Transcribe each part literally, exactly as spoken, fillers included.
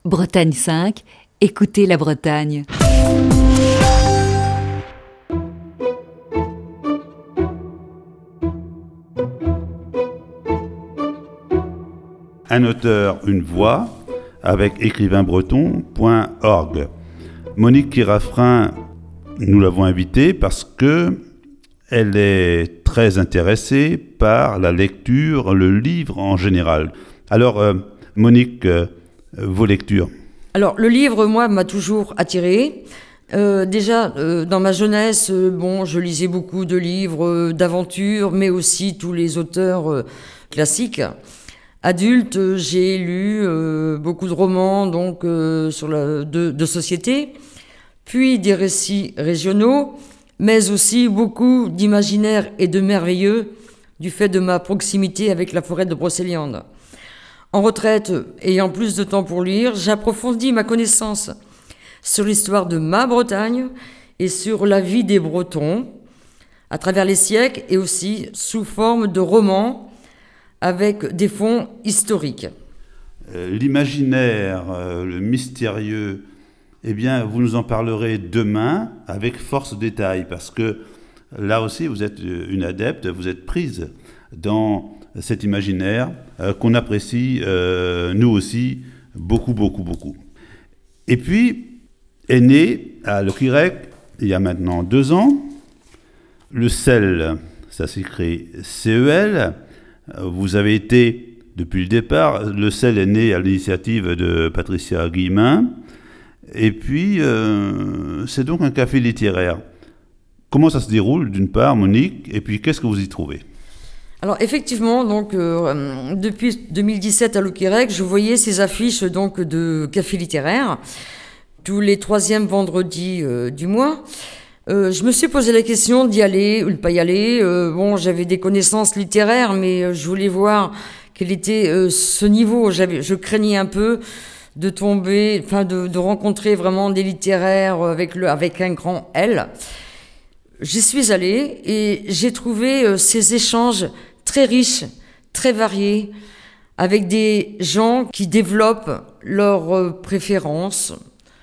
Bretagne cinq, écoutez la Bretagne. Un auteur, une voix, avec écrivain breton point org. Monique Kirafrin, nous l'avons invitée parce que elle est très intéressée par la lecture, le livre en général. Alors, euh, Monique, euh, vos lectures? Alors, le livre, moi, m'a toujours attirée. Euh, déjà, euh, dans ma jeunesse, euh, bon, je lisais beaucoup de livres euh, d'aventure, mais aussi tous les auteurs euh, classiques. Adulte, euh, j'ai lu euh, beaucoup de romans donc euh, sur la, de, de société, puis des récits régionaux, mais aussi beaucoup d'imaginaire et de merveilleux du fait de ma proximité avec la forêt de Brocéliande. En retraite, ayant plus de temps pour lire, j'approfondis ma connaissance sur l'histoire de ma Bretagne et sur la vie des Bretons à travers les siècles et aussi sous forme de romans avec des fonds historiques. Euh, l'imaginaire, euh, le mystérieux, eh bien, vous nous en parlerez demain avec force détail, parce que là aussi, vous êtes une adepte, vous êtes prise dans cet imaginaire euh, qu'on apprécie, euh, nous aussi, beaucoup, beaucoup, beaucoup. Et puis, est né à Loquirec, il y a maintenant deux ans, le C E L, ça s'écrit C E L. Vous avez été, depuis le départ, le C E L est né à l'initiative de Patricia Guillemin, et puis euh, c'est donc un café littéraire. Comment ça se déroule, d'une part, Monique, et puis qu'est-ce que vous y trouvez? Alors effectivement, donc euh, depuis deux mille dix-sept à Loquirec, je voyais ces affiches donc de café littéraire tous les troisièmes vendredis euh, du mois. Euh, je me suis posé la question d'y aller ou de ne pas y aller. Euh, bon, j'avais des connaissances littéraires, mais euh, je voulais voir quel était euh, ce niveau. J'avais, je craignais un peu de tomber, enfin de, de rencontrer vraiment des littéraires avec le, avec un grand L. J'y suis allée et j'ai trouvé euh, ces échanges très riches, très variés, avec des gens qui développent leurs euh, préférences,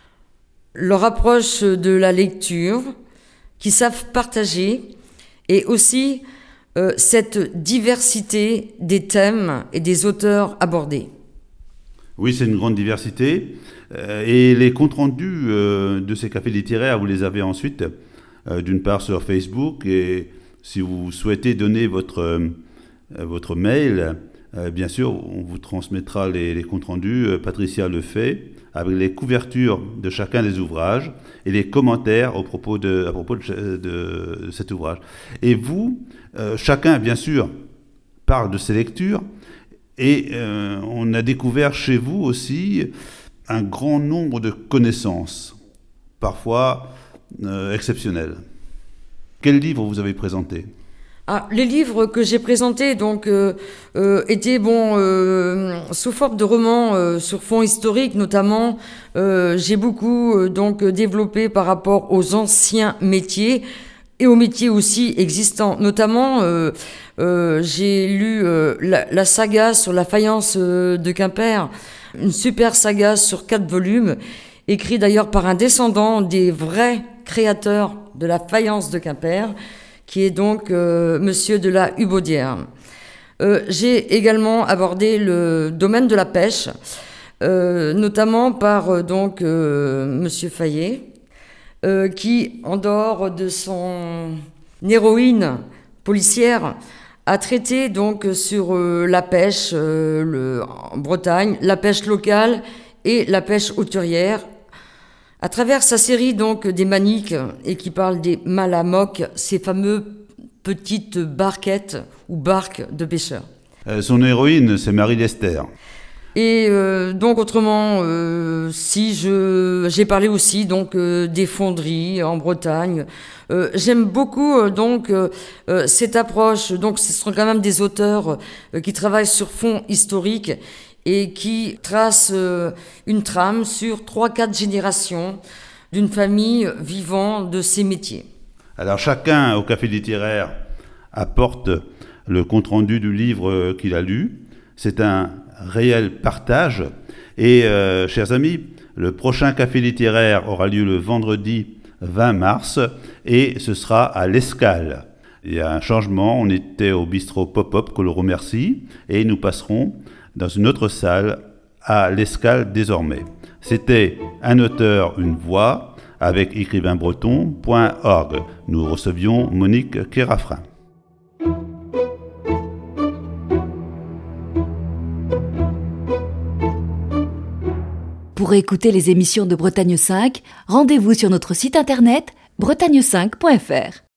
leur approche de la lecture, qui savent partager, et aussi euh, cette diversité des thèmes et des auteurs abordés. Oui, c'est une grande diversité. Euh, et les comptes rendus euh, de ces cafés littéraires, vous les avez ensuite, euh, d'une part sur Facebook, et si vous souhaitez donner votre, euh, votre mail, euh, bien sûr, on vous transmettra les, les comptes rendus. Euh, Patricia le fait, avec les couvertures de chacun des ouvrages et les commentaires au propos de, à propos de, de, de cet ouvrage. Et vous, euh, chacun, bien sûr, parle de ses lectures, et euh, on a découvert chez vous aussi un grand nombre de connaissances, parfois euh, exceptionnelles. Quel livre vous avez présenté ? Ah, les livres que j'ai présentés donc euh, euh, étaient bon euh, sous forme de romans euh, sur fond historique, notamment. Euh, j'ai beaucoup euh, donc développé par rapport aux anciens métiers et aux métiers aussi existants. Notamment, euh, euh, j'ai lu euh, la, la saga sur la faïence euh, de Quimper, une super saga sur quatre volumes, écrite d'ailleurs par un descendant des vrais créateurs de la faïence de Quimper, qui est donc euh, Monsieur de la Hubaudière. Euh, j'ai également abordé le domaine de la pêche, euh, notamment par euh, donc euh, Monsieur Fayet, euh, qui, en dehors de son héroïne policière, a traité donc sur euh, la pêche euh, le, en Bretagne, la pêche locale et la pêche hauturière, à travers sa série donc des maniques et qui parle des malamocs, ces fameux petites barquettes ou barques de pêcheurs. Euh, son héroïne, c'est Marie Lester. Et euh, donc autrement, euh, si je j'ai parlé aussi donc euh, des fonderies en Bretagne. Euh, j'aime beaucoup euh, donc euh, cette approche. Donc ce sont quand même des auteurs euh, qui travaillent sur fond historique et qui trace euh, une trame sur trois quatre générations d'une famille vivant de ces métiers. Alors chacun au café littéraire apporte le compte-rendu du livre qu'il a lu. C'est un réel partage Et euh, chers amis, le prochain café littéraire aura lieu le vendredi vingt mars et ce sera à l'Escale. Il y a un changement, on était au bistrot Pop-Up, que l'on remercie, et nous passerons dans une autre salle à l'Escale désormais. C'était Un auteur, une voix avec écrivain breton point org. Nous recevions Monique Kérafrin. Pour écouter les émissions de Bretagne cinq, rendez-vous sur notre site internet bretagne cinq point f r.